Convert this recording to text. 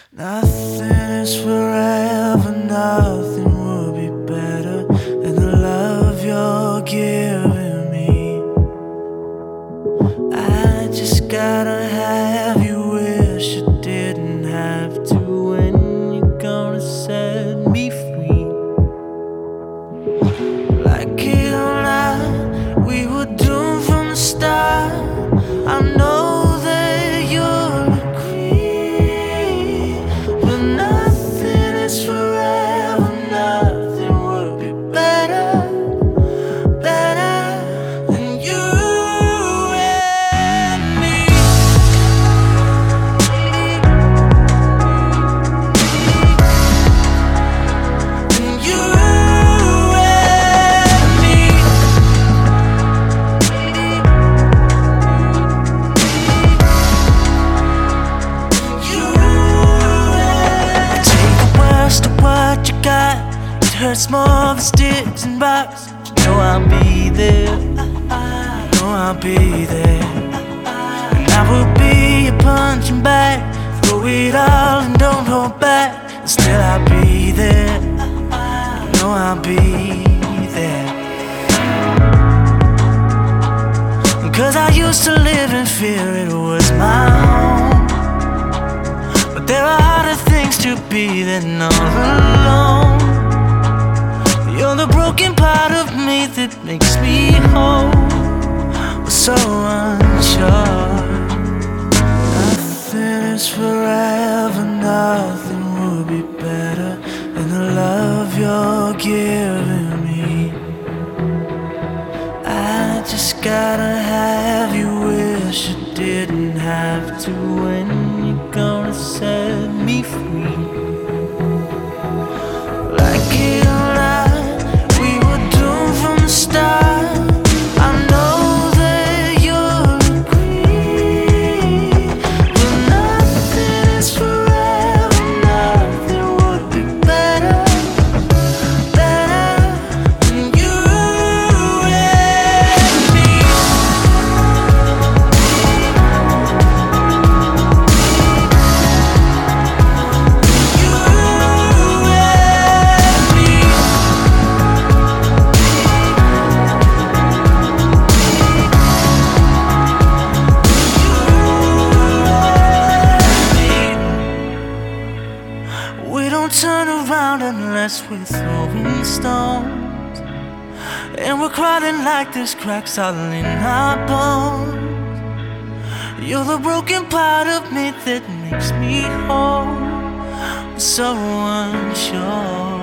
Nothing is forever, nothing would be better than the love you're giving me. I just gotta have you, wish you didn't have to. When you're gonna set me free? Like it or not, we were doomed from the start. I know that you'll agree, but nothing is forever, nothing would be better, better than you and me. And you and me. What you got, it hurts more than sticks and rocks. You know I'll be there, you know I'll be there. And I will be your punching bag. Throw it all and don't hold back. And still I'll be there, you know I'll be there. Cause I used to live in fear, it was my home. But there are harder things to be than all alone. You're the broken part of me that makes me whole. We're so unsure. Nothing is forever, nothing would be better than the love you're giving me. I just gotta have you, wish you didn't have to. When you're gonna set me free? Like it or not, we were doomed from the start. I know that you'll agree, but nothing is forever, nothing would be better, better than you and me. We don't turn around unless we're throwing stones, and we're crying like there's cracks all in our bones. You're the broken part of me that makes me whole. So unsure.